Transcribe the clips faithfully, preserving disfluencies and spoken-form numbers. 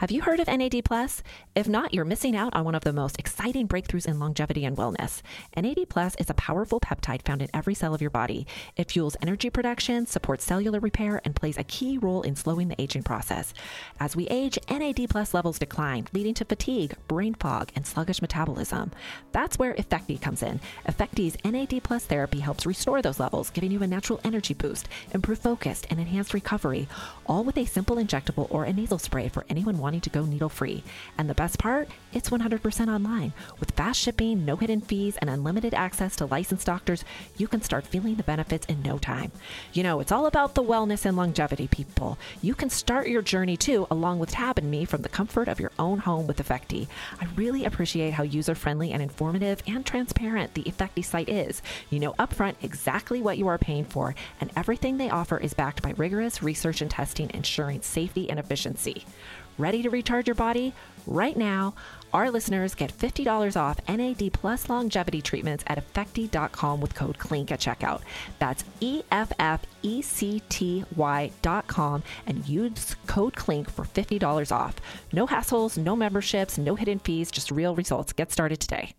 Have you heard of N A D plus? If not, you're missing out on one of the most exciting breakthroughs in longevity and wellness. N A D plus is a powerful peptide found in every cell of your body. It fuels energy production, supports cellular repair, and plays a key role in slowing the aging process. As we age, N A D plus levels decline, leading to fatigue, brain fog, and sluggish metabolism. That's where Effecti comes in. Effecti's N A D plus therapy helps restore those levels, giving you a natural energy boost, improved focus, and enhanced recovery, all with a simple injectable or a nasal spray for anyone wanting to go needle-free. And the best part? It's one hundred percent online. With fast shipping, no hidden fees, and unlimited access to licensed doctors, you can start feeling the benefits in no time. You know, it's all about the wellness and longevity, people. You can start your journey too, along with Tab and me, from the comfort of your own home with Effecti. I really appreciate how user-friendly and informative and transparent the Effecti site is. You know upfront exactly what you are paying for, and everything they offer is backed by rigorous research and testing, ensuring safety and efficiency. Ready to recharge your body? Right now, our listeners get fifty dollars off N A D plus longevity treatments at Effecti dot com with code CLINK at checkout. That's E F F E C T Y dot com and use code CLINK for fifty dollars off. No hassles, no memberships, no hidden fees, just real results. Get started today.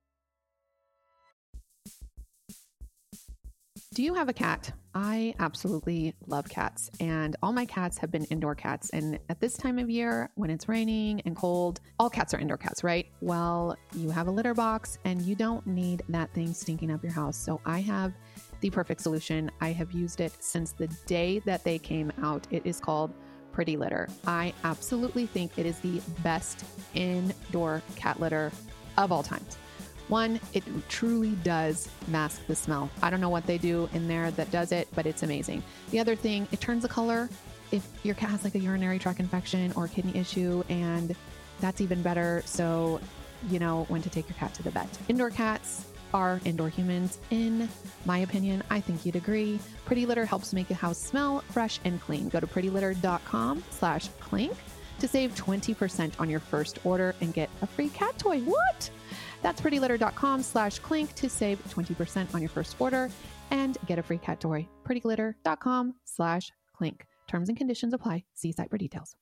Do you have a cat? I absolutely love cats, and all my cats have been indoor cats. And at this time of year, when it's raining and cold, all cats are indoor cats, right? Well, you have a litter box and you don't need that thing stinking up your house. So I have the perfect solution. I have used it since the day that they came out. It is called Pretty Litter. I absolutely think it is the best indoor cat litter of all times. One, it truly does mask the smell. I don't know what they do in there that does it, but it's amazing. The other thing, it turns the color if your cat has like a urinary tract infection or kidney issue, and that's even better. So, you know when to take your cat to the vet. Indoor cats are indoor humans, in my opinion. I think you'd agree. Pretty Litter helps make a house smell fresh and clean. Go to pretty litter dot com slash clink to save twenty percent on your first order and get a free cat toy. What? That's pretty litter dot com slash clink to save twenty percent on your first order and get a free cat toy. pretty litter dot com slash clink. Terms and conditions apply. See site for details.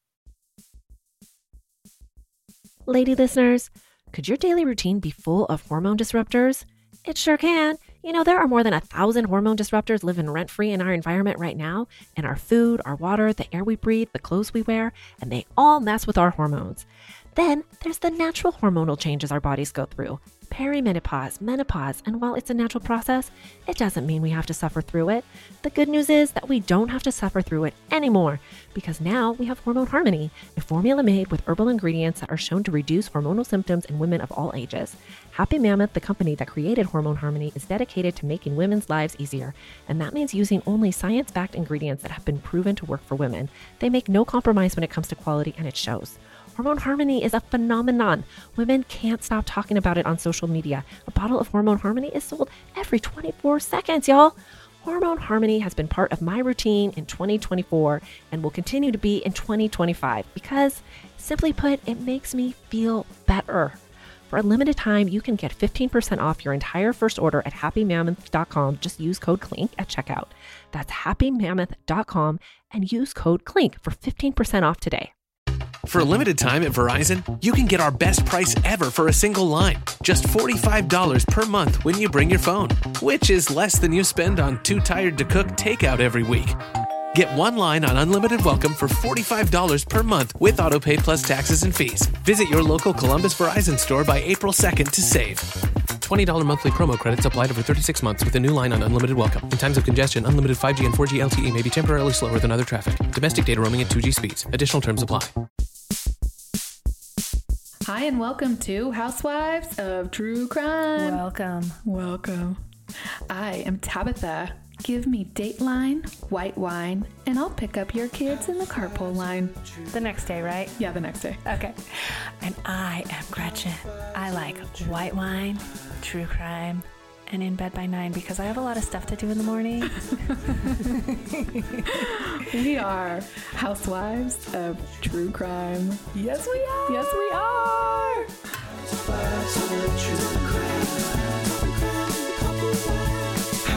Lady listeners, could your daily routine be full of hormone disruptors? It sure can. You know, there are more than a thousand hormone disruptors living rent-free in our environment right now, in our food, our water, the air we breathe, the clothes we wear, and they all mess with our hormones. Then there's the natural hormonal changes our bodies go through, perimenopause, menopause, and while it's a natural process, it doesn't mean we have to suffer through it. The good news is that we don't have to suffer through it anymore, because now we have Hormone Harmony, a formula made with herbal ingredients that are shown to reduce hormonal symptoms in women of all ages. Happy Mammoth, the company that created Hormone Harmony, is dedicated to making women's lives easier, and that means using only science-backed ingredients that have been proven to work for women. They make no compromise when it comes to quality, and it shows. Hormone Harmony is a phenomenon. Women can't stop talking about it on social media. A bottle of Hormone Harmony is sold every twenty-four seconds, y'all. Hormone Harmony has been part of my routine in twenty twenty-four and will continue to be in twenty twenty-five because, simply put, it makes me feel better. For a limited time, you can get fifteen percent off your entire first order at happy mammoth dot com. Just use code CLINK at checkout. That's happy mammoth dot com and use code CLINK for fifteen percent off today. For a limited time at Verizon, you can get our best price ever for a single line. Just forty-five dollars per month when you bring your phone, which is less than you spend on Too Tired to Cook takeout every week. Get one line on Unlimited Welcome for forty-five dollars per month with AutoPay plus taxes and fees. Visit your local Columbus Verizon store by April second to save. twenty dollars monthly promo credits applied over thirty-six months with a new line on Unlimited Welcome. In times of congestion, unlimited five G and four G L T E may be temporarily slower than other traffic. Domestic data roaming at two G speeds. Additional terms apply. Hi, and welcome to Housewives of True Crime. Welcome. Welcome. I am Tabitha. Give me Dateline, white wine, and I'll pick up your kids in the carpool line. The next day, right? Yeah, the next day. Okay. And I am Gretchen. I like white wine, true crime, and in bed by nine because I have a lot of stuff to do in the morning. We are Housewives of True Crime. Yes, we are. Yes, we are. Housewives of True Crime.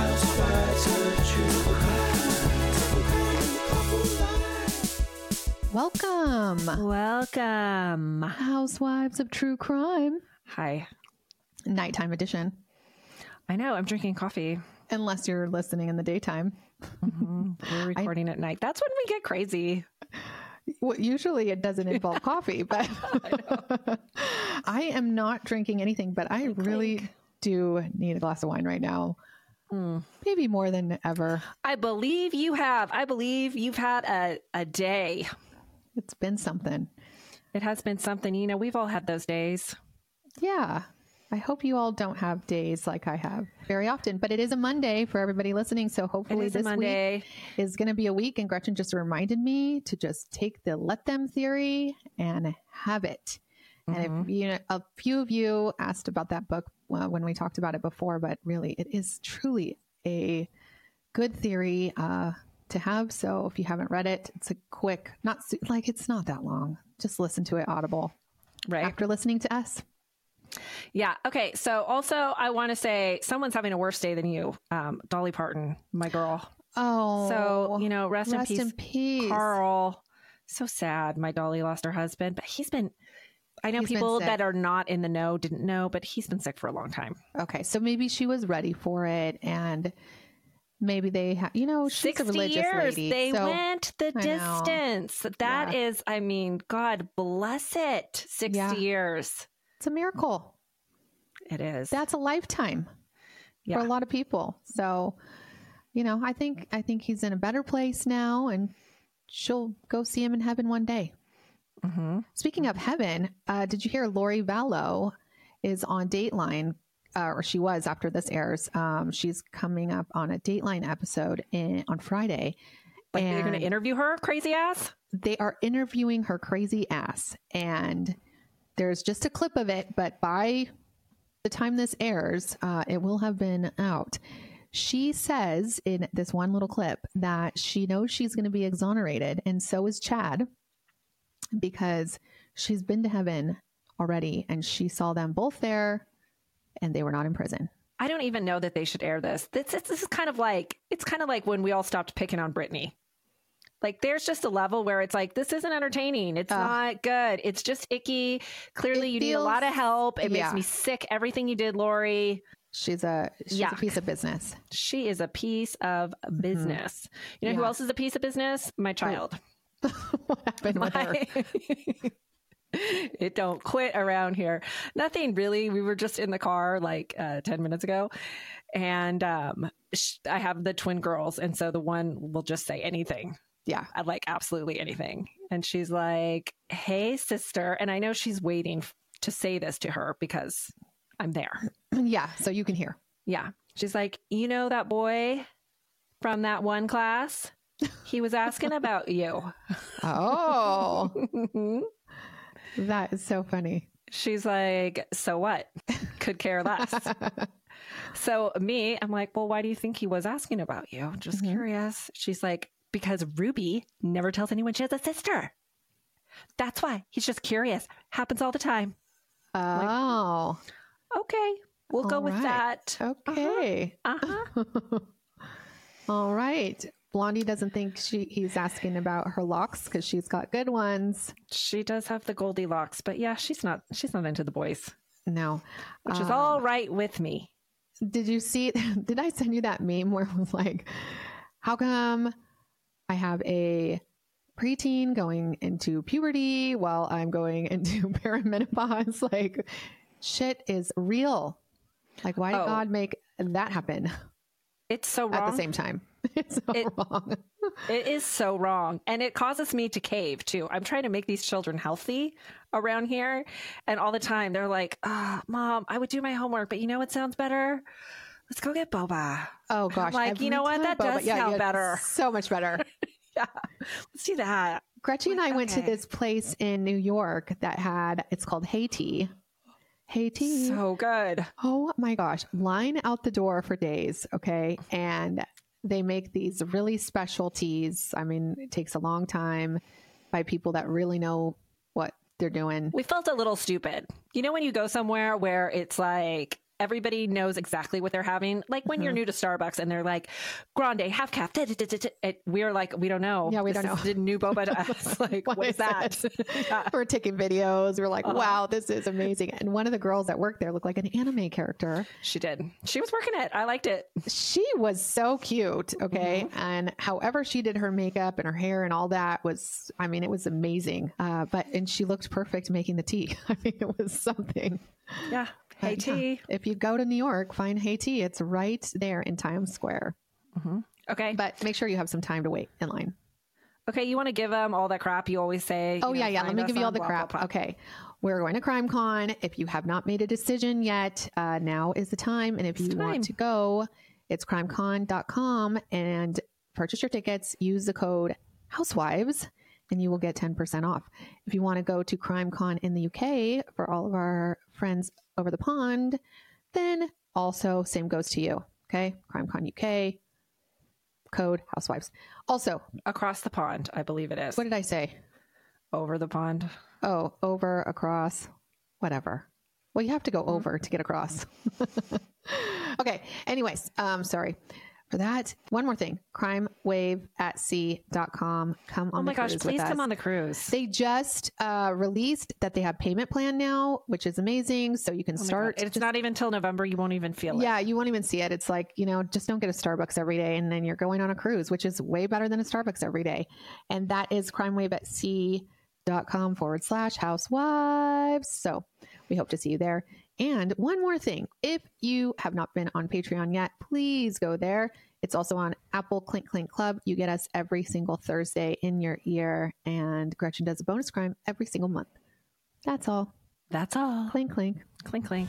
Housewives of True Crime. Welcome, Welcome. Housewives of True Crime, Hi. nighttime edition. I know. I'm drinking coffee. Unless you're listening in the daytime. Mm-hmm. We're recording at night. That's when we get crazy. Well, usually it doesn't involve coffee, but I, I am not drinking anything, but I really do need a glass of wine right now. Mm. Maybe more than ever. I believe you have. I believe you've had a, a day. It's been something. It has been something. You know, we've all had those days. Yeah. I hope you all don't have days like I have very often, but it is a Monday for everybody listening. So hopefully It is a this Monday. week is going to be a week. And Gretchen just reminded me to just take the let them theory and have it. And if you know, a few of you asked about that book uh, when we talked about it before, but really it is truly a good theory uh, to have. So if you haven't read it, it's a quick, not su- like it's not that long. Just listen to it audible Right. after listening to us. Yeah. Okay. So also, I want to say someone's having a worse day than you. Um, Dolly Parton, my girl. Oh, So, you know, rest, rest in, peace, in peace. Carl. So sad. My Dolly lost her husband, but he's been, I know He's been people sick. that are not in the know didn't know, but he's been sick for a long time. Okay, so maybe she was ready for it, and maybe they, ha- you know, she's a religious years. lady. They so went the I know. distance. That Yeah. is, I mean, God bless it. sixty Yeah. years. It's a miracle. It is. That's a lifetime Yeah. for a lot of people. So, you know, I think I think he's in a better place now, and she'll go see him in heaven one day. Mm-hmm. Speaking of heaven, uh, did you hear Lori Vallow is on Dateline, uh, or she was after this airs. Um, she's coming up on a Dateline episode in, on Friday. Like they're going to and interview her, crazy ass? they are interviewing her crazy ass. And there's just a clip of it, but by the time this airs, uh, it will have been out. She says in this one little clip that she knows she's going to be exonerated, and so is Chad, because she's been to heaven already and she saw them both there and they were not in prison. I don't even know that they should air this. This, this, this is kind of like, it's kind of like when we all stopped picking on Britney. Like there's just a level where it's like, this isn't entertaining. It's Uh, not good. It's just icky. Clearly It you need a feels- lot of help. It yeah. makes me sick. Everything you did, Lori. She's a she's a Yuck. piece of business. She is a piece of business. You know who Yeah. else is a piece of business? My child. What happened with her? My- it don't quit around here. Nothing really. We were just in the car like uh, ten minutes ago, and um, sh- I have the twin girls, and so the one will just say anything. Yeah. I like absolutely anything, and she's like, "Hey, sister," and I know she's waiting f- to say this to her because I'm there. Yeah. So you can hear. Yeah, she's like, "You know that boy from that one class? He was asking about you." Oh, that is so funny. She's like, "So what? Could care less." So me, I'm like, "Well, why do you think he was asking about you? Just Mhm. curious." She's like, "Because Ruby never tells anyone she has a sister. That's why. He's just curious. Happens all the time." Oh, Okay, we'll go All with right. that. okay. Uh-huh. All right. Blondie doesn't think she he's asking about her locks because she's got good ones. She does have the Goldilocks, but yeah, she's not. She's not into the boys, No, which is Um, all right with me. Did you see? Did I send you that meme where it was like, how come I have a preteen going into puberty while I'm going into perimenopause? Like, shit is real. Like, why did Oh. God make that happen It's so wrong. at the same time? It's so It- wrong. It is so wrong. And it causes me to cave too. I'm trying to make these children healthy around here. And all the time they're like, oh, Mom, I would do my homework, but you know what sounds better? Let's go get boba. Oh gosh! like, every you know what? time That Boba- does sound better. So much better. Yeah. Let's do that. Gretchen and I went to Okay. this place in New York that had, it's called Haiti. Haiti. So good. Oh my gosh. Line out the door for days. Okay. And they make these really special teas. I mean, it takes a long time by people that really know what they're doing. We felt a little stupid. You know, when you go somewhere where it's like everybody knows exactly what they're having. Like when you're new to Starbucks and they're like, grande, half calf. Da, da, da, da, da. It, we're like, we don't know. Yeah, we this don't know. is the new boba to us. Like, what, what is, is that? Yeah. We're taking videos. We're like, Uh-huh. wow, this is amazing. And one of the girls that worked there looked like an anime character. She did. She was working it. I liked it. She was so cute. Okay. Mm-hmm. And however she did her makeup and her hair and all that was, I mean, it was amazing. Uh, but, and she looked perfect making the tea. I mean, it was something. Yeah. Hey, But, yeah, tea. if you go to New York, find Hey Tea. It's right there in Times Square. Mm-hmm. Okay. But make sure you have some time to wait in line. Okay. You want to give them all that crap you always say. Oh, you yeah, know, yeah. Let find me us give you all on the blah, crap. blah, blah. Okay. We're going to CrimeCon. If you have not made a decision yet, uh, now is the time. And if you It's time. want to go, it's crimecon dot com and purchase your tickets. Use the code Housewives and you will get ten percent off. If you want to go to CrimeCon in the U K for all of our friends over the pond, then also same goes to you. Okay. CrimeCon U K, code Housewives. Also, Across the pond, I believe it is. what did I say? Over the pond. Oh, over, across, whatever. Well, you have to go over to get across. Okay. Anyways, um, sorry for that. One more thing. crime wave at sea dot com. Come on Oh my the gosh, cruise please with come us. on the cruise. They just uh, released that they have payment plan now, which is amazing. So you can Oh my start. God. It's just- not even till November. You won't even feel it. yeah, you won't even see it. It's like, you know, just don't get a Starbucks every day and then you're going on a cruise, which is way better than a Starbucks every day. And that is crime wave at sea dot com forward slash housewives. So we hope to see you there. And one more thing, if you have not been on Patreon yet, please go there. It's also on Apple Clink Clink Club. You get us every single Thursday in your ear. And Gretchen does a bonus crime every single month. That's all. That's all. Clink Clink. Clink, clink.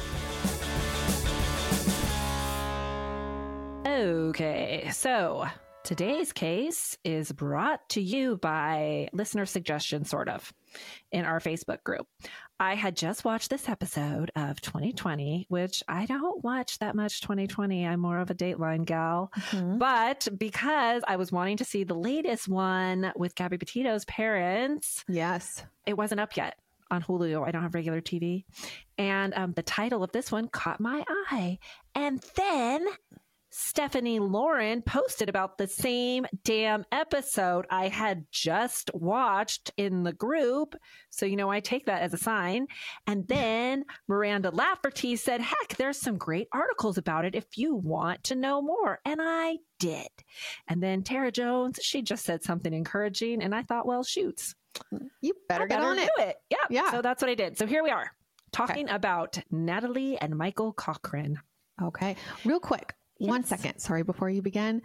Okay, so today's case is brought to you by listener suggestion, sort of, in our Facebook group. I had just watched this episode of twenty twenty, which I don't watch that much twenty twenty. I'm more of a Dateline gal. Mhm. But because I was wanting to see the latest one with Gabby Petito's parents, Yes. it wasn't up yet on Hulu. I don't have regular T V. And um, the title of this one caught my eye. And then Stephanie Lauren posted about the same damn episode I had just watched in the group. So, you know, I take that as a sign. And then Miranda Lafferty said, heck, there's some great articles about it if you want to know more. And I did. And then Tara Jones, she just said something encouraging. And I thought, well, shoots. You better I get on it. do it. Yeah. Yeah. So that's what I did. So here we are talking about Natalie and Michael Cochran. Okay. Real quick. One Yes. second. Sorry, before you begin.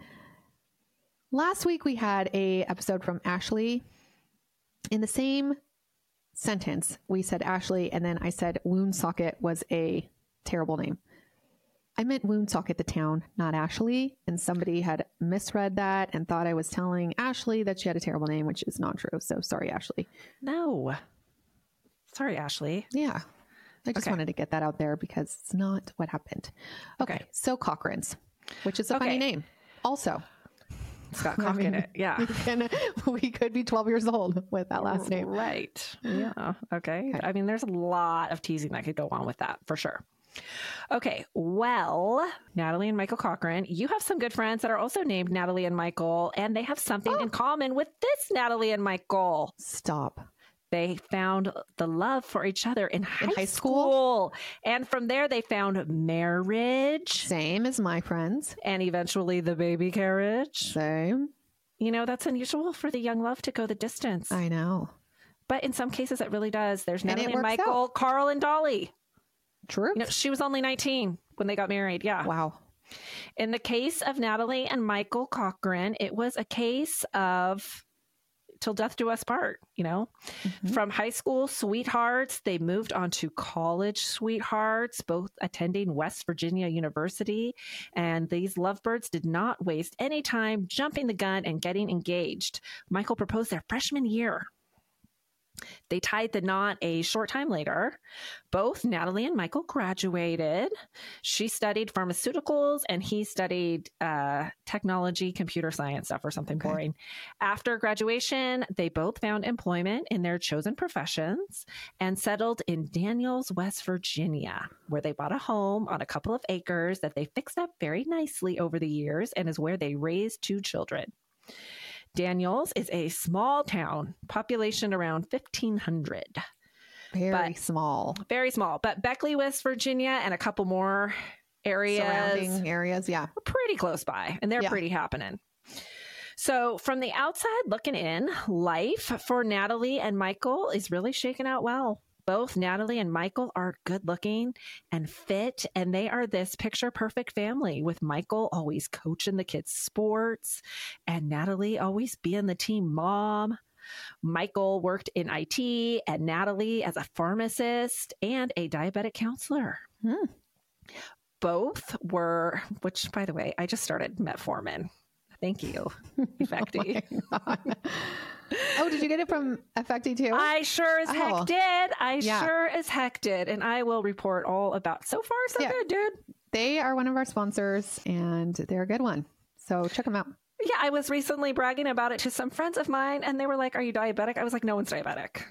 Last week we had a episode from Ashley. In the same sentence, we said Ashley, and then I said Woonsocket was a terrible name. I meant Woonsocket, the town, not Ashley. And somebody had misread that and thought I was telling Ashley that she had a terrible name, which is not true. So sorry, Ashley. No. Sorry, Ashley. Yeah. I just Okay. wanted to get that out there because it's not what happened. Okay. Okay. So Cochrans, which is a funny Okay. name. Also, It's got I cock in mean, it. Yeah. we, can, we could be twelve years old with that last name. Right. Yeah. Okay. Okay. I mean, there's a lot of teasing that could go on with that for sure. Okay. Well, Natalie and Michael Cochran, you have some good friends that are also named Natalie and Michael, and they have something in common with this Natalie and Michael. Stop. They found the love for each other in high, high school. school? And from there, they found marriage Same as my friends. and eventually the baby carriage. Same. You know, that's unusual for the young love to go the distance. I know. But in some cases, it really does. There's And it Natalie and works Michael, out. Carl and Dolly. True. You know, she was only nineteen when they got married. Yeah. Wow. In the case of Natalie and Michael Cochran, it was a case of till death do us part, you know, Mm-hmm. from high school sweethearts, they moved on to college sweethearts, both attending West Virginia University. And these lovebirds did not waste any time jumping the gun and getting engaged. Michael proposed their freshman year. They tied the knot a short time later. Both Natalie and Michael graduated. She studied pharmaceuticals and he studied uh, technology, computer science stuff or something Okay. boring. After graduation, they both found employment in their chosen professions and settled in Daniels, West Virginia, where they bought a home on a couple of acres that they fixed up very nicely over the years and is where they raised two children. Daniels is a small town, population around fifteen hundred. Very But- small. Very small, but Beckley, West Virginia, and a couple more areas Surrounding areas. Yeah. are pretty close by, and they're Yeah. pretty happening. So, from the outside looking in, life for Natalie and Michael is really shaking out well. Both Natalie and Michael are good looking and fit, and they are this picture perfect family, with Michael always coaching the kids' sports and Natalie always being the team mom. Michael worked in I T and Natalie as a pharmacist and a diabetic counselor. Hmm. Both were, which by the way, I just started metformin. Thank you, Effecti. Oh, did you get it from Effecti too? I sure as heck Oh. did. I Yeah. sure as heck did. And I will report all about. So far, so Yeah. good, dude. They are one of our sponsors and they're a good one. So check them out. Yeah, I was recently bragging about it to some friends of mine, and they were like, "Are you diabetic?" I was like, "No one's diabetic."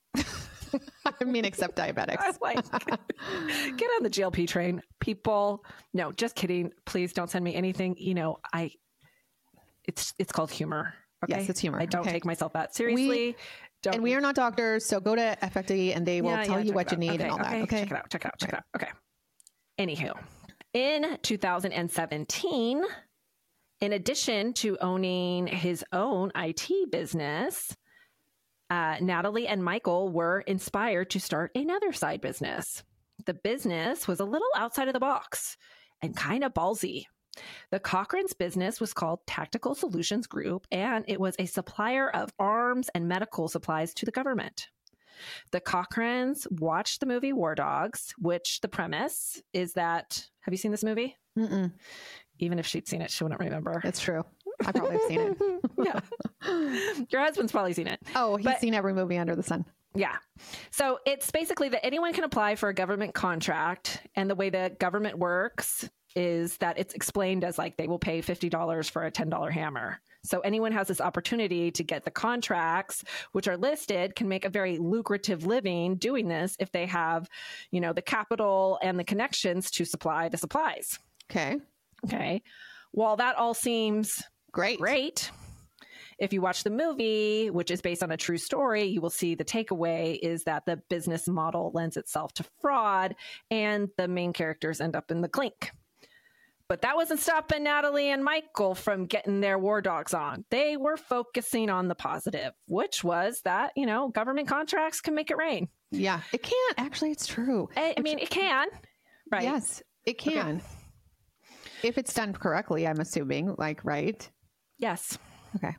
I mean, except diabetics. I was like, "Get on the G L P train, people." No, just kidding. Please don't send me anything. You know, I. It's it's called humor. Okay? Yes, it's humor. I don't Okay. take myself that seriously. don't. And we are not doctors, so go to Effecti and they will Yeah, tell yeah, you check what it you out. need Okay, and all that. okay, Okay. check it out. Check it out. Check it out. Okay. Anywho, in two thousand seventeen, in addition to owning his own I T business, uh, Natalie and Michael were inspired to start another side business. The business was a little outside of the box and kind of ballsy. The Cochran's business was called Tactical Solutions Group, and it was a supplier of arms and medical supplies to the government. The Cochrans watched the movie War Dogs, which the premise is that, have you seen this movie? Mm-mm. Even if she'd seen it, she wouldn't remember. It's true. I probably have seen it. Yeah. Your husband's probably seen it. Oh, he's But- seen every movie under the sun. Yeah. So it's basically that anyone can apply for a government contract. And the way the government works is that it's explained as like they will pay fifty dollars for a ten dollar hammer. So anyone has this opportunity to get the contracts, which are listed, can make a very lucrative living doing this if they have, you know, the capital and the connections to supply the supplies. Okay. Okay. While that all seems Great. great, if you watch the movie, which is based on a true story, you will see the takeaway is that the business model lends itself to fraud and the main characters end up in the clink. But that wasn't stopping Natalie and Michael from getting their war dogs on. They were focusing on the positive, which was that, you know, government contracts can make it rain. Yeah. It can't. Actually, it's true. I, I mean, it can, right? Yes, it can. If it's done correctly, I'm assuming. Like, right? Yes. Okay.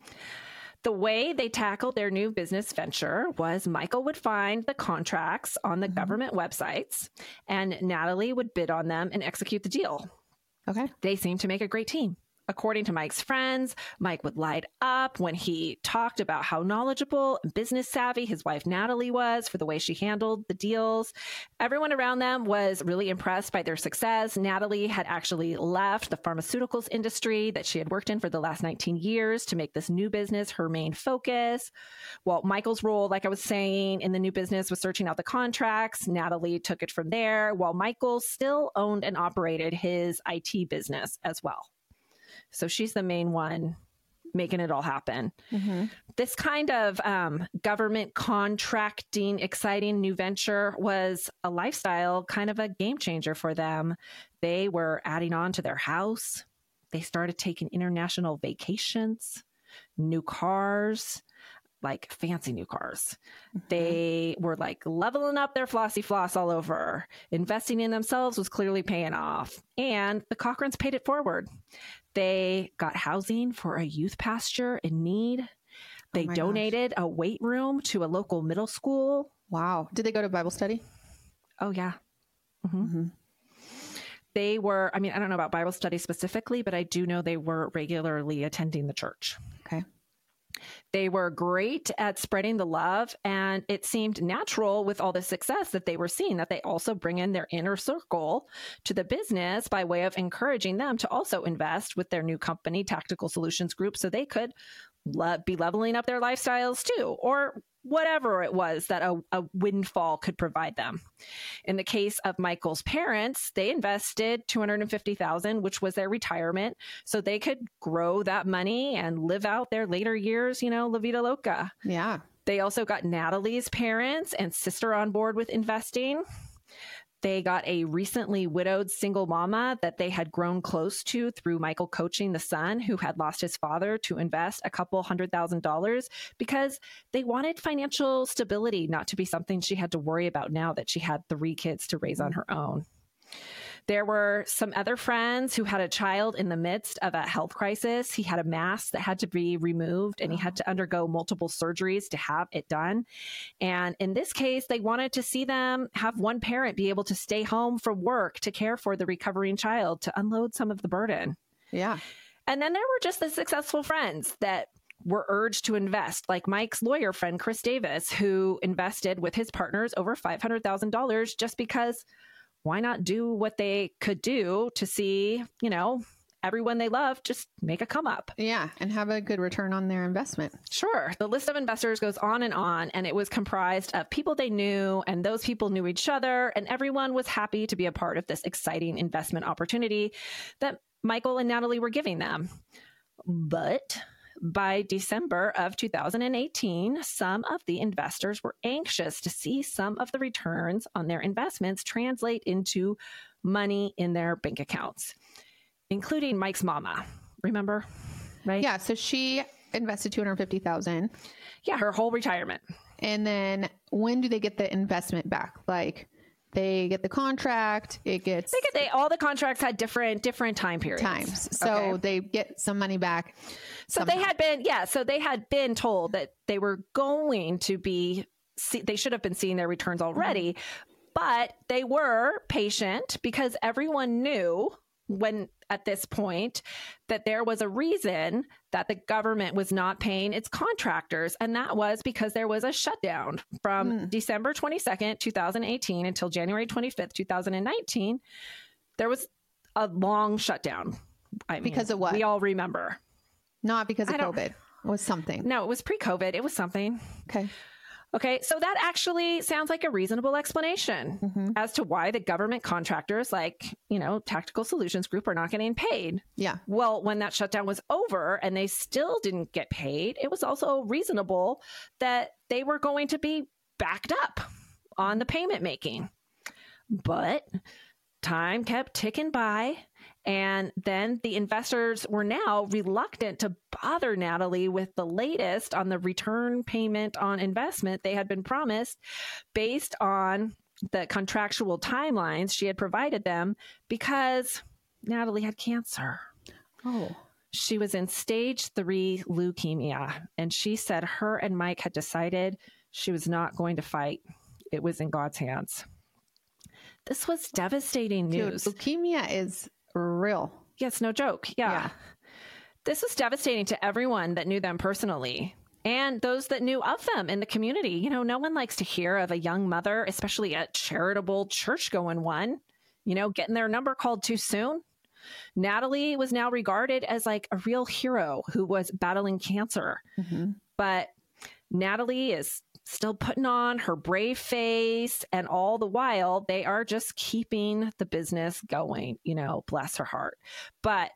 The way they tackled their new business venture was Michael would find the contracts on the Mhm. government websites, and Natalie would bid on them and execute the deal. Okay. They seemed to make a great team. According to Mike's friends, Mike would light up when he talked about how knowledgeable and business savvy his wife Natalie was for the way she handled the deals. Everyone around them was really impressed by their success. Natalie had actually left the pharmaceuticals industry that she had worked in for the last nineteen years to make this new business her main focus. While Michael's role, like I was saying, in the new business was searching out the contracts, Natalie took it from there, while Michael still owned and operated his I T business as well. So she's the main one making it all happen. Mm-hmm. This kind of um, government contracting, exciting new venture was a lifestyle, kind of a game changer for them. They were adding on to their house. They started taking international vacations, new cars, like fancy new cars. Mm-hmm. They were like leveling up their flossy floss all over. Investing in themselves was clearly paying off. And the Cochrans paid it forward. They got housing for a youth pasture in need. They Oh my donated a weight room to a local middle school. Wow. Did they go to Bible study? Oh, yeah. Mhm. Mm-hmm. They were, I mean, I don't know about Bible study specifically, but I do know they were regularly attending the church. Okay. They were great at spreading the love, and it seemed natural with all the success that they were seeing that they also bring in their inner circle to the business by way of encouraging them to also invest with their new company, Tactical Solutions Group, so they could le- be leveling up their lifestyles too, or whatever it was that a, a windfall could provide them. In the case of Michael's parents, they invested two hundred fifty thousand dollars, which was their retirement, so they could grow that money and live out their later years, you know, la vida loca. Yeah. They also got Natalie's parents and sister on board with investing. They got a recently widowed single mama that they had grown close to through Michael coaching the son who had lost his father to invest a couple hundred thousand dollars because they wanted financial stability not to be something she had to worry about now that she had three kids to raise on her own. There were some other friends who had a child in the midst of a health crisis. He had a mass that had to be removed and he had to undergo multiple surgeries to have it done. And in this case, they wanted to see them have one parent be able to stay home from work to care for the recovering child to unload some of the burden. Yeah. And then there were just the successful friends that were urged to invest, like Mike's lawyer friend, Chris Davis, who invested with his partners over five hundred thousand dollars just because why not do what they could do to see, you know, everyone they love just make a come up. Yeah. And have a good return on their investment. Sure. The list of investors goes on and on, and it was comprised of people they knew, and those people knew each other, and everyone was happy to be a part of this exciting investment opportunity that Michael and Natalie were giving them. But by December of two thousand eighteen, some of the investors were anxious to see some of the returns on their investments translate into money in their bank accounts, including Mike's mama. Remember? Right? Yeah. So she invested two hundred fifty thousand dollars. Yeah, her whole retirement. And then when do they get the investment back? Like they get the contract, it gets They get they all the contracts had different different time periods. times. So Okay. they get some money back. So somehow. they had been, yeah, so they had been told that they were going to be, see, they should have been seeing their returns already, but they were patient because everyone knew when at this point that there was a reason that the government was not paying its contractors. And that was because there was a shutdown from Mm. December twenty-second, twenty eighteen until January twenty-fifth, twenty nineteen. There was a long shutdown. I mean, Because of what? We all remember. Not because of I don't- COVID. It was something. No, it was pre-COVID. It was something. Okay. Okay, so that actually sounds like a reasonable explanation Mhm. as to why the government contractors like, you know, Tactical Solutions Group are not getting paid. Yeah. Well, when that shutdown was over and they still didn't get paid, it was also reasonable that they were going to be backed up on the payment making. But time kept ticking by. And then the investors were now reluctant to bother Natalie with the latest on the return payment on investment they had been promised based on the contractual timelines she had provided them because Natalie had cancer. Oh. She was in stage three leukemia, and she said her and Mike had decided she was not going to fight. It was in God's hands. This was devastating Dude, news. leukemia is real. Yeah, it's no joke. Yeah. Yeah. This was devastating to everyone that knew them personally and those that knew of them in the community. You know, no one likes to hear of a young mother, especially a charitable church-going one, you know, getting their number called too soon. Natalie was now regarded as like a real hero who was battling cancer. Mm-hmm. But Natalie is still putting on her brave face, and all the while they are just keeping the business going, you know, bless her heart. But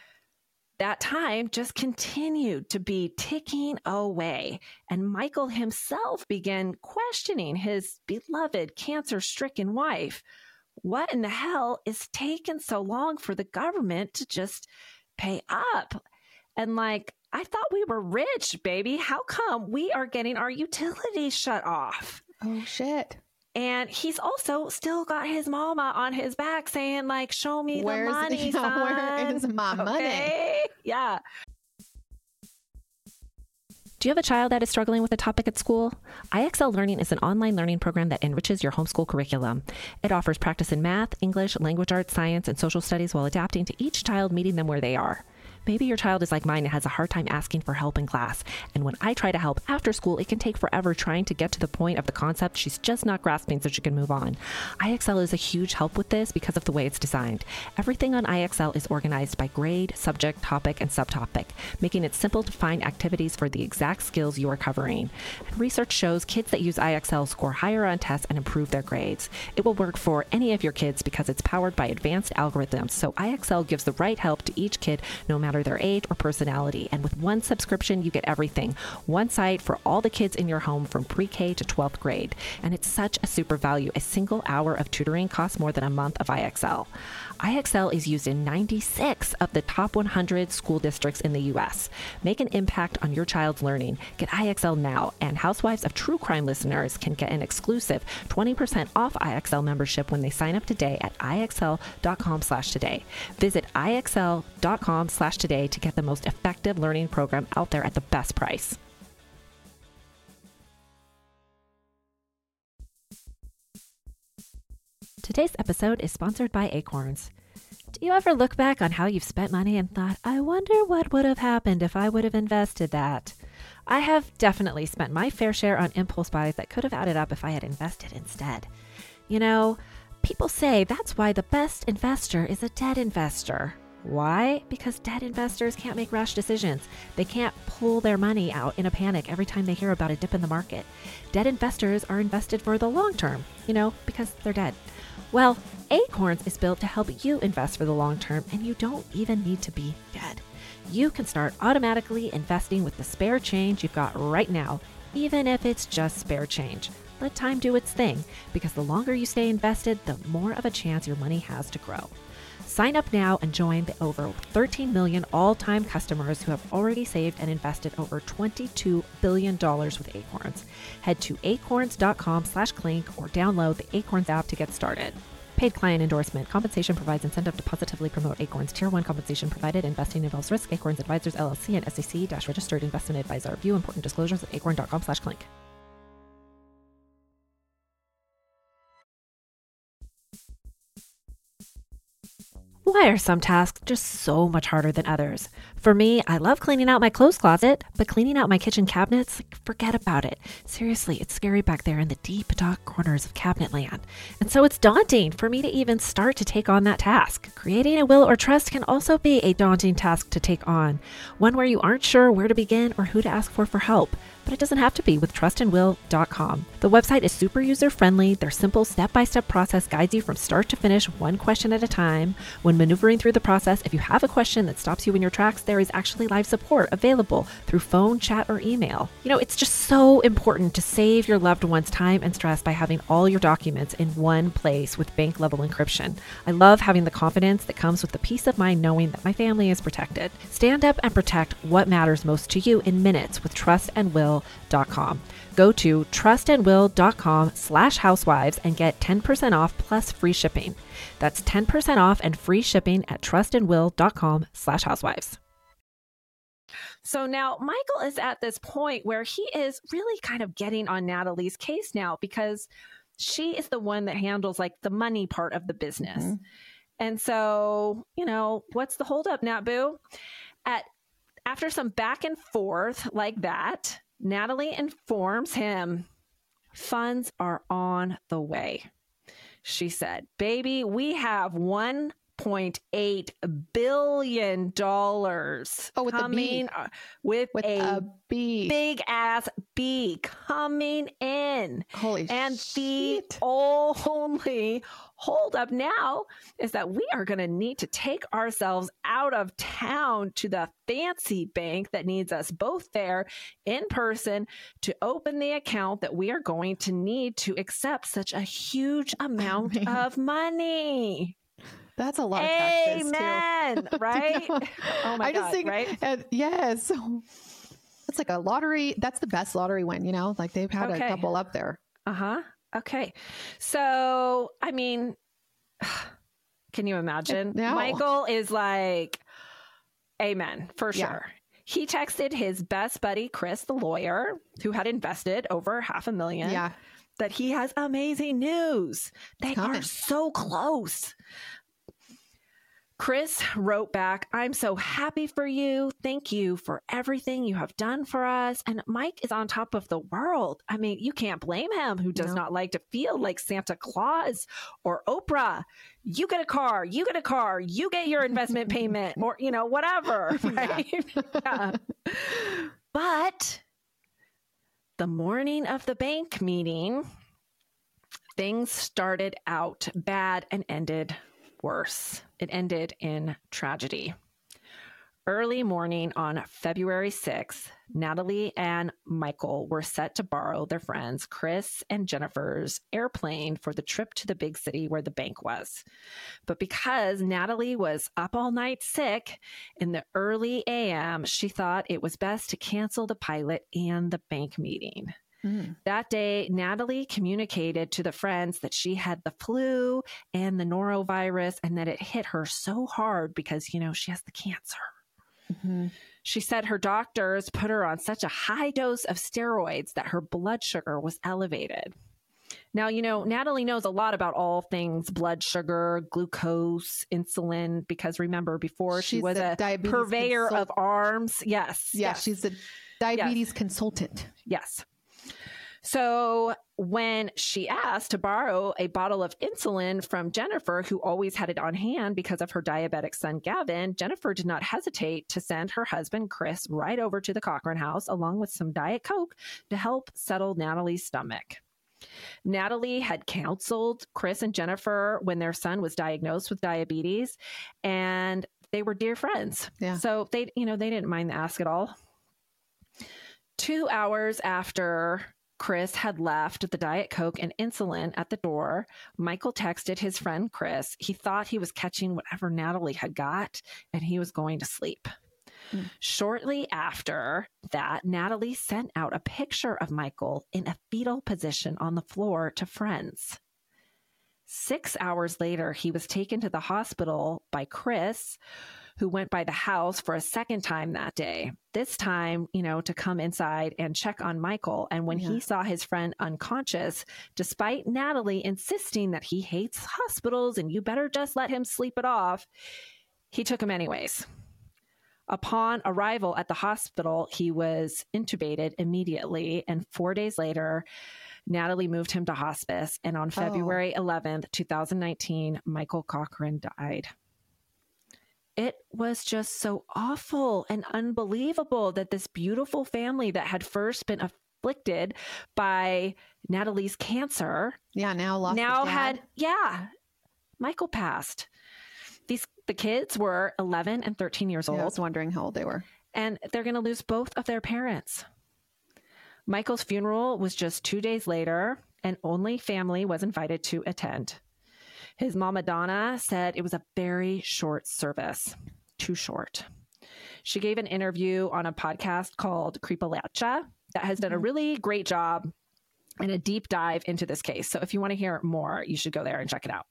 that time just continued to be ticking away, and Michael himself began questioning his beloved cancer-stricken wife. What in the hell is taking so long for the government to just pay up? And like, I thought we were rich, baby. How come we are getting our utilities shut off? Oh, shit. And he's also still got his mama on his back saying, like, show me Where's- the money, yeah, son. where is my money? Okay? Yeah. Do you have a child that is struggling with a topic at school? I X L Learning is an online learning program that enriches your homeschool curriculum. It offers practice in math, English, language arts, science, and social studies while adapting to each child, meeting them where they are. Maybe your child is like mine and has a hard time asking for help in class. And when I try to help after school, it can take forever trying to get to the point of the concept she's just not grasping so she can move on. I X L is a huge help with this because of the way it's designed. Everything on I X L is organized by grade, subject, topic, and subtopic, making it simple to find activities for the exact skills you are covering. And research shows kids that use I X L score higher on tests and improve their grades. It will work for any of your kids because it's powered by advanced algorithms, so I X L gives the right help to each kid no matter their age or personality. And with one subscription, you get everything. One site for all the kids in your home from pre-K to twelfth grade. And it's such a super value. A single hour of tutoring costs more than a month of I X L. I X L is used in ninety-six of the top one hundred school districts in the U S. Make an impact on your child's learning. Get I X L now, and Housewives of True Crime listeners can get an exclusive twenty percent off I X L membership when they sign up today at IXL.com slash today. Visit IXL.com slash today to get the most effective learning program out there at the best price. Today's episode is sponsored by Acorns. Do you ever look back on how you've spent money and thought, I wonder what would have happened if I would have invested that? I have definitely spent my fair share on impulse buys that could have added up if I had invested instead. You know, people say that's why the best investor is a debt investor. Why? Because debt investors can't make rash decisions. They can't pull their money out in a panic every time they hear about a dip in the market. Debt investors are invested for the long term, you know, because they're dead. Well, Acorns is built to help you invest for the long term, and you don't even need to be dead. You can start automatically investing with the spare change you've got right now, even if it's just spare change. Let time do its thing, because the longer you stay invested, the more of a chance your money has to grow. Sign up now and join the over thirteen million all-time customers who have already saved and invested over twenty-two billion dollars with Acorns. Head to acorns.com slash clink or download the Acorns app to get started. Paid client endorsement. Compensation provides incentive to positively promote Acorns. Tier one compensation provided. Investing involves risk. Acorns Advisors, L L C, and S E C-registered investment advisor. View important disclosures at acorn.com slash clink. Why are some tasks just so much harder than others? For me, I love cleaning out my clothes closet, but cleaning out my kitchen cabinets, like, forget about it. Seriously, it's scary back there in the deep, dark corners of cabinet land. And so it's daunting for me to even start to take on that task. Creating a will or trust can also be a daunting task to take on, one where you aren't sure where to begin or who to ask for for help. But it doesn't have to be with trust and will dot com. The website is super user-friendly. Their simple step-by-step process guides you from start to finish, one question at a time. When maneuvering through the process, if you have a question that stops you in your tracks, there is actually live support available through phone, chat, or email. You know, it's just so important to save your loved one's time and stress by having all your documents in one place with bank-level encryption. I love having the confidence that comes with the peace of mind knowing that my family is protected. Stand up and protect what matters most to you in minutes with trust and will dot com. Go to trustandwill.com slash housewives and get ten percent off plus free shipping. That's ten percent off and free shipping at trustandwill.com slash housewives. So now Michael is at this point where he is really kind of getting on Natalie's case now because she is the one that handles like the money part of the business. Mm-hmm. And so, you know, what's the holdup, Nat Boo? At after some back and forth like that, Natalie informs him, funds are on the way. She said, baby, we have one point eight billion dollars oh, with coming a B. with, with a, a B. big ass B coming in. Holy and shit. the only hold up now is that we are going to need to take ourselves out of town to the fancy bank that needs us both there in person to open the account that we are going to need to accept such a huge amount I mean, of money. That's a lot of taxes too. Amen. Right? Oh my I God, just think, right? And yes. It's like a lottery. That's the best lottery win, you know, like they've had okay. a couple up there. Uh-huh. Okay. So, I mean, can you imagine? No. Michael is like, amen, for yeah. sure. He texted his best buddy, Chris, the lawyer, who had invested over half a million, yeah. that he has amazing news. They are so close. Chris wrote back, I'm so happy for you. Thank you for everything you have done for us. And Mike is on top of the world. I mean, you can't blame him who does No. not like to feel like Santa Claus or Oprah. You get a car, you get a car, you get your investment payment or, you know, whatever. Right? Yeah. But the morning of the bank meeting, things started out bad and ended worse. It ended in tragedy. Early morning on February sixth, Natalie and Michael were set to borrow their friends Chris and Jennifer's airplane for the trip to the big city where the bank was. But because Natalie was up all night sick, in the early A M, she thought it was best to cancel the pilot and the bank meeting. Mm. That day, Natalie communicated to the friends that she had the flu and the norovirus and that it hit her so hard because, you know, she has the cancer. Mm-hmm. She said her doctors put her on such a high dose of steroids that her blood sugar was elevated. Now, you know, Natalie knows a lot about all things blood sugar, glucose, insulin, because remember, before she She's was the a diabetes purveyor consult- of arms. Yes. Yeah, yes. she's the diabetes consultant. Yes. So when she asked to borrow a bottle of insulin from Jennifer, who always had it on hand because of her diabetic son, Gavin, Jennifer did not hesitate to send her husband, Chris, right over to the Cochran house along with some Diet Coke to help settle Natalie's stomach. Natalie had counseled Chris and Jennifer when their son was diagnosed with diabetes, and they were dear friends. Yeah. So they, you know, they didn't mind the ask at all. Two hours after Chris had left the Diet Coke and insulin at the door, Michael texted his friend Chris. He thought he was catching whatever Natalie had got, and he was going to sleep. Mm. Shortly after that, Natalie sent out a picture of Michael in a fetal position on the floor to friends. Six hours later, he was taken to the hospital by Chris, who went by the house for a second time that day. This time, you know, to come inside and check on Michael. And when Yeah. he saw his friend unconscious, despite Natalie insisting that he hates hospitals and you better just let him sleep it off, he took him anyways. Upon arrival at the hospital, he was intubated immediately. And four days later, Natalie moved him to hospice. And on February eleventh, twenty nineteen, Michael Cochran died. It was just so awful and unbelievable that this beautiful family that had first been afflicted by Natalie's cancer Yeah, now lost now his dad. had, yeah, Michael passed. These the kids were eleven and thirteen years Yeah, I old, was wondering how old they were. and they're going to lose both of their parents. Michael's funeral was just two days later, and only family was invited to attend. His mama Donna said it was a very short service, too short. She gave an interview on a podcast called Creepalachia that has done a really great job and a deep dive into this case. So if you want to hear more, you should go there and check it out.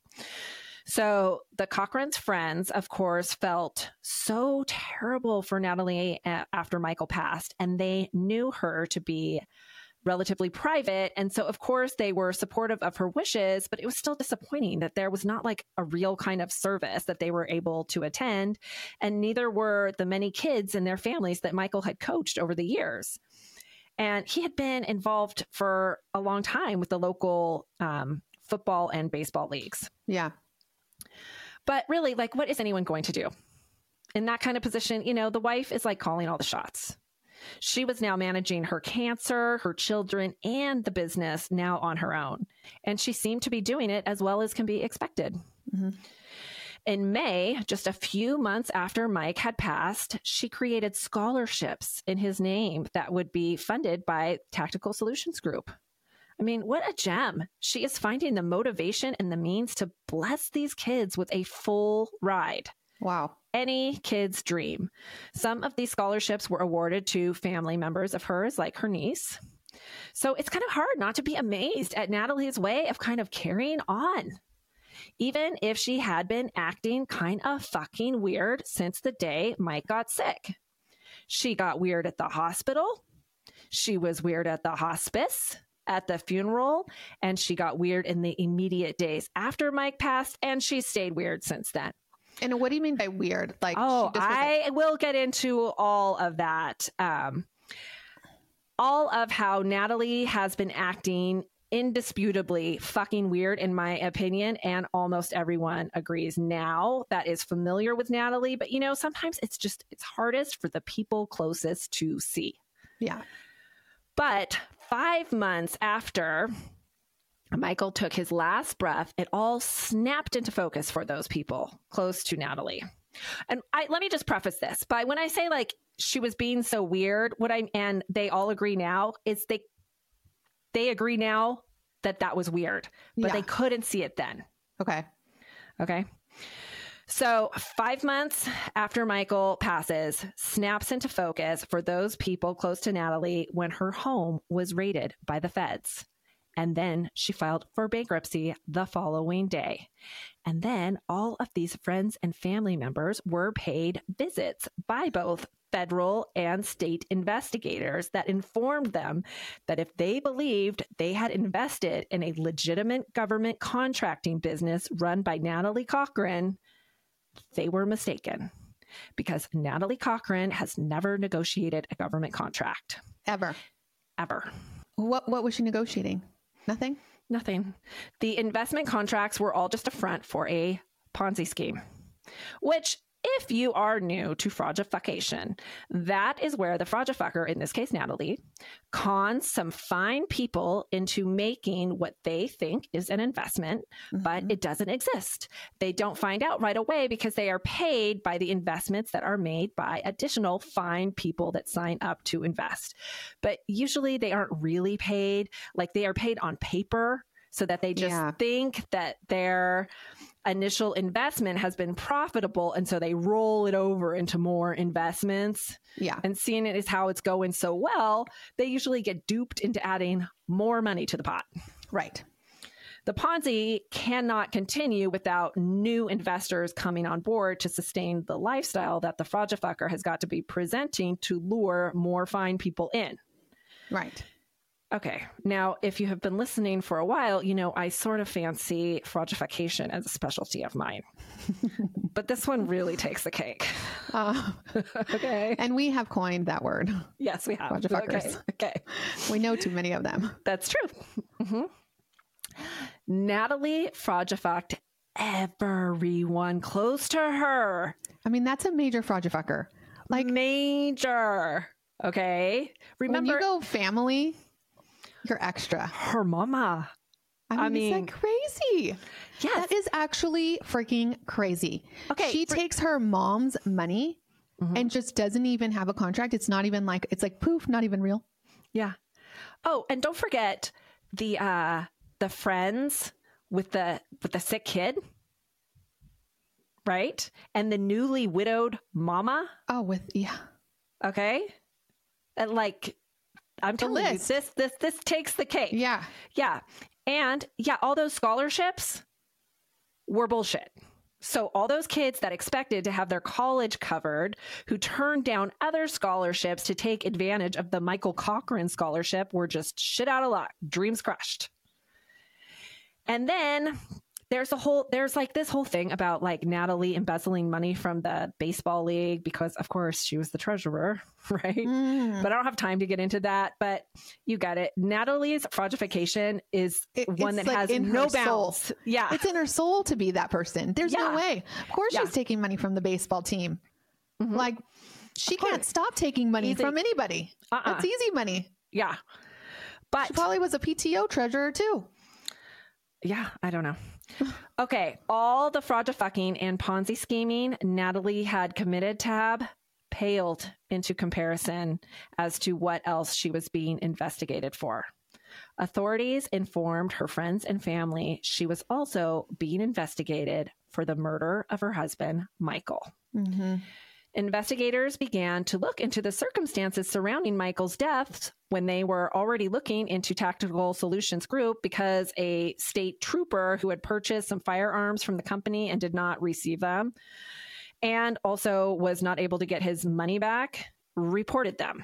So the Cochran's friends, of course, felt so terrible for Natalie a- after Michael passed, and they knew her to be relatively private. And so, of course, they were supportive of her wishes, but it was still disappointing that there was not like a real kind of service that they were able to attend. And neither were the many kids and their families that Michael had coached over the years. And he had been involved for a long time with the local um, football and baseball leagues. Yeah. But really, like, what is anyone going to do in that kind of position? You know, the wife is like calling all the shots. She was now managing her cancer, her children, and the business now on her own. And she seemed to be doing it as well as can be expected. Mm-hmm. In May, just a few months after Mike had passed, she created scholarships in his name that would be funded by Tactical Solutions Group. I mean, what a gem. She is finding the motivation and the means to bless these kids with a full ride. Wow. Any kid's dream. Some of these scholarships were awarded to family members of hers, like her niece. So it's kind of hard not to be amazed at Natalie's way of kind of carrying on. Even if she had been acting kind of fucking weird since the day Mike got sick. She got weird at the hospital. She was weird at the hospice, at the funeral, and she got weird in the immediate days after Mike passed, and she stayed weird since then. And what do you mean by weird? Like, Oh, she just was I like, will get into all of that. Um, all of how Natalie has been acting indisputably fucking weird, in my opinion, and almost everyone agrees now that is familiar with Natalie. But, you know, sometimes it's just, it's hardest for the people closest to see. yeah. But five months after Michael took his last breath, it all snapped into focus for those people close to Natalie. And I, let me just preface this by when I say like she was being so weird, what I and they all agree now is they they agree now that that was weird, but Yeah. they couldn't see it then. Okay. Okay. So five months after Michael passes, snaps into focus for those people close to Natalie when her home was raided by the feds. And then she filed for bankruptcy the following day. And then all of these friends and family members were paid visits by both federal and state investigators that informed them that if they believed they had invested in a legitimate government contracting business run by Natalie Cochran, they were mistaken, because Natalie Cochran has never negotiated a government contract. Ever. Ever. What What was she negotiating? Nothing? Nothing. The investment contracts were all just a front for a Ponzi scheme, which, if you are new to fraudulation, that is where the fraudulfucker, in this case Natalie, cons some fine people into making what they think is an investment, Mm-hmm. but it doesn't exist. They don't find out right away because they are paid by the investments that are made by additional fine people that sign up to invest. But usually they aren't really paid. Like, they are paid on paper so that they just Yeah. think that their initial investment has been profitable, and so they roll it over into more investments. Yeah. And seeing it as how it's going so well, they usually get duped into adding more money to the pot. Right. The Ponzi cannot continue without new investors coming on board to sustain the lifestyle that the fraudulfucker has got to be presenting to lure more fine people in. Right. Okay. Now, if you have been listening for a while, you know I sort of fancy fraudulation as a specialty of mine. But this one really takes the cake. Uh, Okay. and we have coined that word. Yes, we have. Fraudulfuckers. Okay. Okay. We know too many of them. That's true. hmm Natalie fraudulfucked everyone close to her. I mean, that's a major fraudulfucker. Like, Major. Okay. Remember, when you go family, you're extra. her mama. I mean, I it's mean- like crazy. Yes. That is actually freaking crazy. Okay, She for- takes her mom's money Mhm. and just doesn't even have a contract. It's not even like, it's like poof, not even real. Yeah. Oh, and don't forget the uh the friends with the with the sick kid. Right? And the newly widowed mama. Oh, with, yeah. Okay. And like, I'm telling you, list. this this this takes the cake. Yeah. Yeah. And yeah, all those scholarships were bullshit. So all those kids that expected to have their college covered, who turned down other scholarships to take advantage of the Michael Cochran scholarship, were just shit out of luck. Dreams crushed. And then there's a whole, there's like this whole thing about like Natalie embezzling money from the baseball league because, of course, she was the treasurer, right? Mm. But I don't have time to get into that. But you got it. Natalie's fraudulation is It- one it's that like has in her no soul. bounds. Yeah. It's in her soul to be that person. There's Yeah. no way. Of course, Yeah. she's taking money from the baseball team. Mhm. Like, she Of course. can't stop taking money Easy. from anybody. Uh-uh. That's easy money. Yeah. But She probably was a P T O treasurer too. yeah, I don't know. Okay. All the fraudulfucking and Ponzi scheming Natalie had committed, Tab, paled into comparison as to what else she was being investigated for. Authorities informed her friends and family she was also being investigated for the murder of her husband, Michael. Mm-hmm. Investigators began to look into the circumstances surrounding Michael's death when they were already looking into Tactical Solutions Group because a state trooper who had purchased some firearms from the company and did not receive them, and also was not able to get his money back, reported them.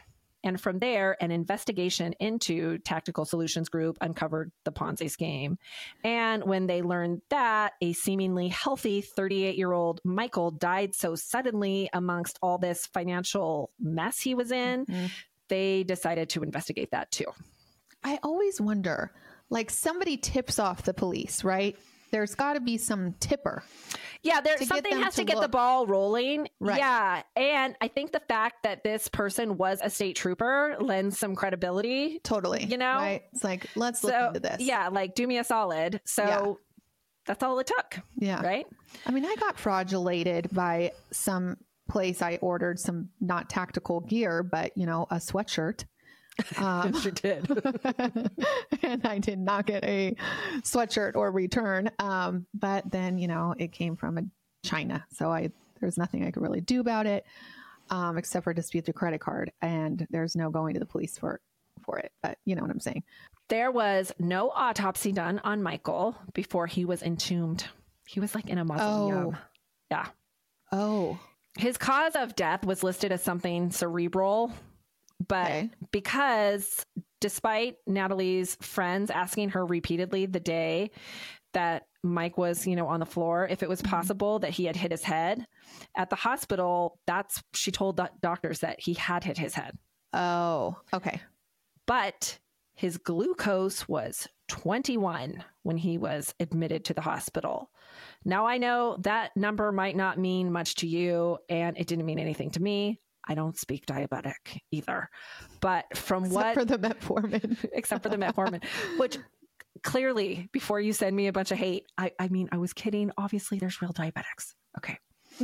And from there, an investigation into Tactical Solutions Group uncovered the Ponzi scheme. And when they learned that a seemingly healthy thirty-eight-year-old Michael died so suddenly amongst all this financial mess he was in, mm-hmm. they decided to investigate that too. I always wonder, like somebody tips off the police, right? There's got to be some tipper. Yeah, there's something has to, to get look. the ball rolling. Right. Yeah. And I think the fact that this person was a state trooper lends some credibility. Totally. You know? Right. It's like, let's so, look into this. Yeah, like do me a solid. So yeah. that's all it took. Yeah. Right? I mean, I got fraudulated by some place I ordered some not tactical gear, but, you know, a sweatshirt. Um, yes, you did. And I did not get a sweatshirt or return. Um, but then, you know, it came from a China. So I, there's nothing I could really do about it, um, except for dispute the credit card. And there's no going to the police for, for it. But you know what I'm saying? There was no autopsy done on Michael before he was entombed. He was like in a mausoleum. Oh. Yeah. Oh. His cause of death was listed as something cerebral. But okay. because despite Natalie's friends asking her repeatedly the day that Mike was, you know, on the floor, if it was possible mm-hmm. that he had hit his head at the hospital, that's, she told the doctors that he had hit his head. Oh, okay. But his glucose was twenty-one when he was admitted to the hospital. Now I know that number might not mean much to you, and it didn't mean anything to me. I don't speak diabetic either, but from except what for the metformin, except for the metformin, which clearly before you send me a bunch of hate, I, I mean, I was kidding. Obviously there's real diabetics. Okay.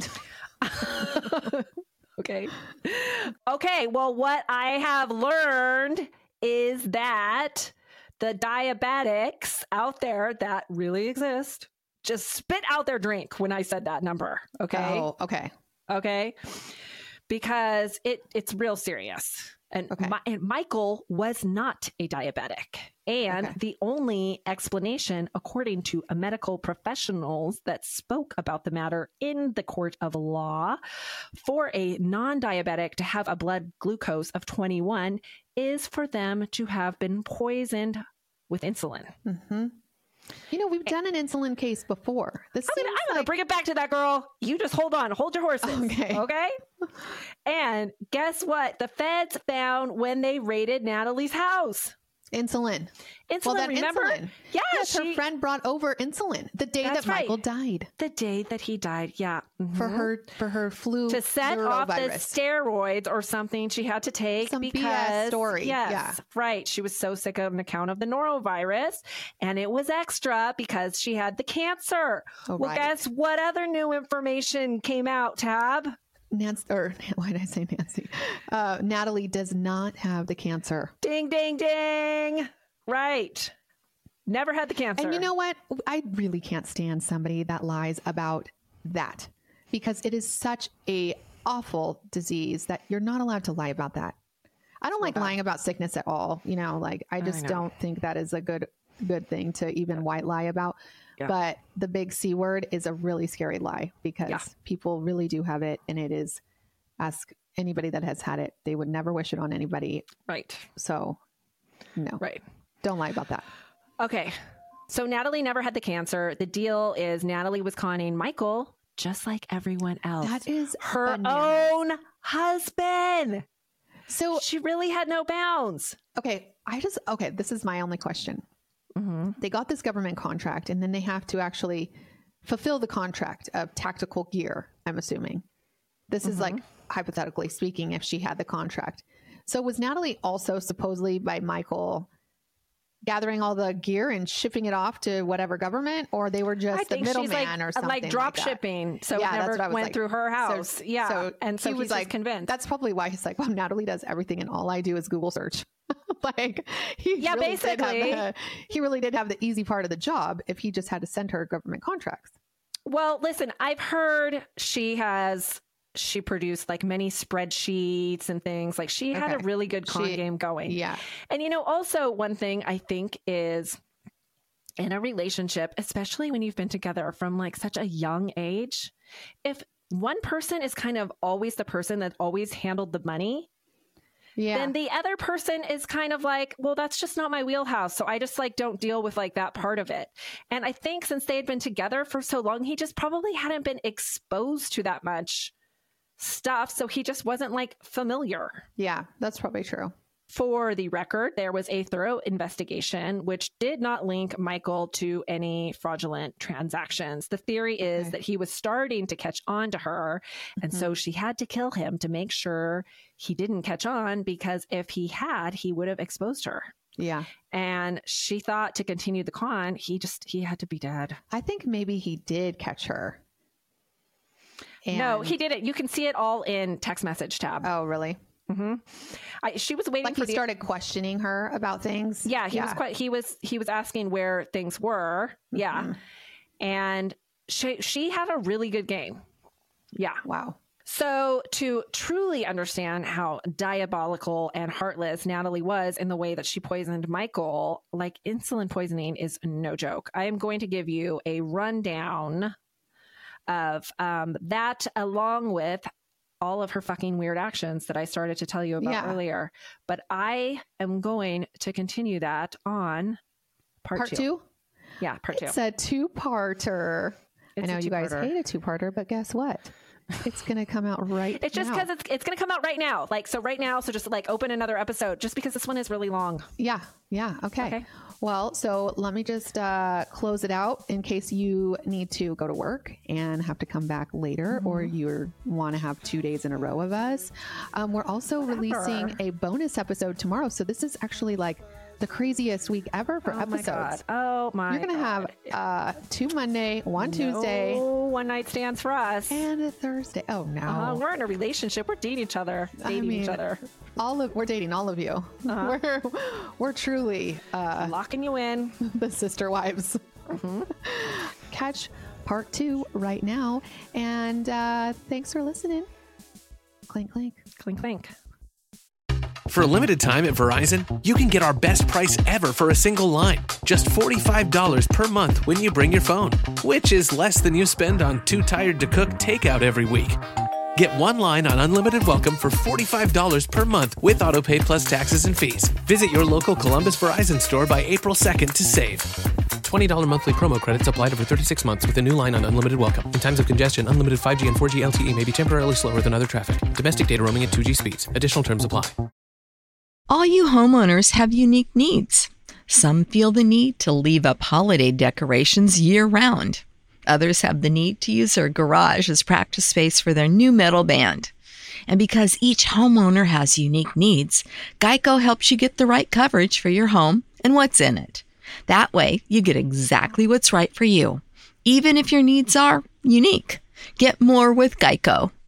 okay. Okay. Well, what I have learned is that the diabetics out there that really exist just spit out their drink when I said that number. Okay. Oh, okay. Okay. Because it it's real serious. And, okay. my, and Michael was not a diabetic. And okay. the only explanation, according to a medical professionals that spoke about the matter in the court of law, for a non-diabetic to have a blood glucose of twenty-one is for them to have been poisoned with insulin. Mm-hmm. You know, we've done an insulin case before. This I'm going like... to bring it back to that, girl. You just hold on. Hold your horses. Okay. Okay. And guess what? The feds found when they raided Natalie's house. Insulin. Insulin, well, that remember? Insulin. Yeah, yes, she... her friend brought over insulin the day that right. Michael died. The day that he died, yeah. Mm-hmm. For her for her flu to set off the steroids or something she had to take Some because B S story. Yes, yeah. right. She was so sick on account of the norovirus, and it was extra because she had the cancer. Oh, well, right. guess what other new information came out, Tab? Nancy, or why did I say Nancy? Uh, Natalie does not have the cancer. Ding, ding, ding. Right. Never had the cancer. And you know what? I really can't stand somebody that lies about that because it is such a awful disease that you're not allowed to lie about that. I don't like lying about sickness at all. You know, like I just I don't think that is a good, good thing to even white lie about. Yeah. But the big C word is a really scary lie because yeah. people really do have it. And it is, ask anybody that has had it, they would never wish it on anybody. Right. So no. Right. Don't lie about that. Okay. So Natalie never had the cancer. The deal is Natalie was conning Michael just like everyone else. That is her bananas. own husband. So she really had no bounds. Okay. I just, okay. This is my only question. Mm-hmm. They got this government contract and then they have to actually fulfill the contract of tactical gear. I'm assuming this mm-hmm. is like hypothetically speaking, if she had the contract. So was Natalie also supposedly by Michael gathering all the gear and shipping it off to whatever government, or they were just a middleman like, or something like drop like shipping. So yeah, it never that's what I was went like. through her house. So, yeah. So and so he was like convinced. That's probably why he's like, well, Natalie does everything and all I do is Google search. like he yeah, really basically did have the, he really did have the easy part of the job if he just had to send her government contracts. Well, listen, I've heard she has, she produced like many spreadsheets and things. Like she had okay. a really good con she, game going. Yeah. And, you know, also one thing I think is in a relationship, especially when you've been together from like such a young age, if one person is kind of always the person that always handled the money, Yeah. then the other person is kind of like, well, that's just not my wheelhouse. So I just like don't deal with like that part of it. And I think since they had been together for so long, he just probably hadn't been exposed to that much stuff. So he just wasn't like familiar. Yeah, that's probably true. For the record, there was a thorough investigation which did not link Michael to any fraudulent transactions. The theory is Okay. that he was starting to catch on to her, and Mhm. so she had to kill him to make sure he didn't catch on, because if he had, he would have exposed her. Yeah. And she thought to continue the con, he just he had to be dead. I think maybe he did catch her. No, And- he didn't. You can see it all in text message tab. Oh, really? hmm I, she was waiting Like for he the started questioning her about things. Yeah, he was quite he was he was asking where things were. Yeah. Mhm. And she she had a really good game. Yeah. Wow. So to truly understand how diabolical and heartless Natalie was in the way that she poisoned Michael, like insulin poisoning is no joke. I am going to give you a rundown of um, that, along with all of her fucking weird actions that I started to tell you about Yeah. earlier. But I am going to continue that on part, Part two. two? Yeah, part two. It's a two-parter. It's I know a you guys two-parter. hate a two-parter, but guess what? It's going to come out right It's just now. because it's it's going to come out right now. Like, so right now. So just like open another episode just because this one is really long. Yeah. Yeah. Okay. Okay. Well, so let me just uh, close it out in case you need to go to work and have to come back later, Mm-hmm. or you want to have two days in a row of us. Um, we're also releasing a bonus episode tomorrow. So this is actually like the craziest week ever for Oh my episodes. God. Oh my You're going to have God. uh, two Monday, one Tuesday, No one night stands for us. and a Thursday. Oh, no. Uh, we're in a relationship. We're dating each other. I Dating each mean, other. all of we're dating all of you. Uh-huh. We're we're truly uh, Locking you in. the sister wives. Mm-hmm. Catch part two right now, and uh, thanks for listening. Clink clink. Clink, clink. For a limited time at Verizon, you can get our best price ever for a single line. Just forty-five dollars per month when you bring your phone, which is less than you spend on Too Tired to Cook takeout every week. Get one line on Unlimited Welcome for forty-five dollars per month with AutoPay plus taxes and fees. Visit your local Columbus Verizon store by April second to save. twenty dollars monthly promo credits applied over thirty-six months with a new line on Unlimited Welcome. In times of congestion, unlimited five G and four G L T E may be temporarily slower than other traffic. Domestic data roaming at two G speeds. Additional terms apply. All you homeowners have unique needs. Some feel the need to leave up holiday decorations year-round. Others have the need to use their garage as practice space for their new metal band. And because each homeowner has unique needs, Geico helps you get the right coverage for your home and what's in it. That way, you get exactly what's right for you, even if your needs are unique. Get more with Geico.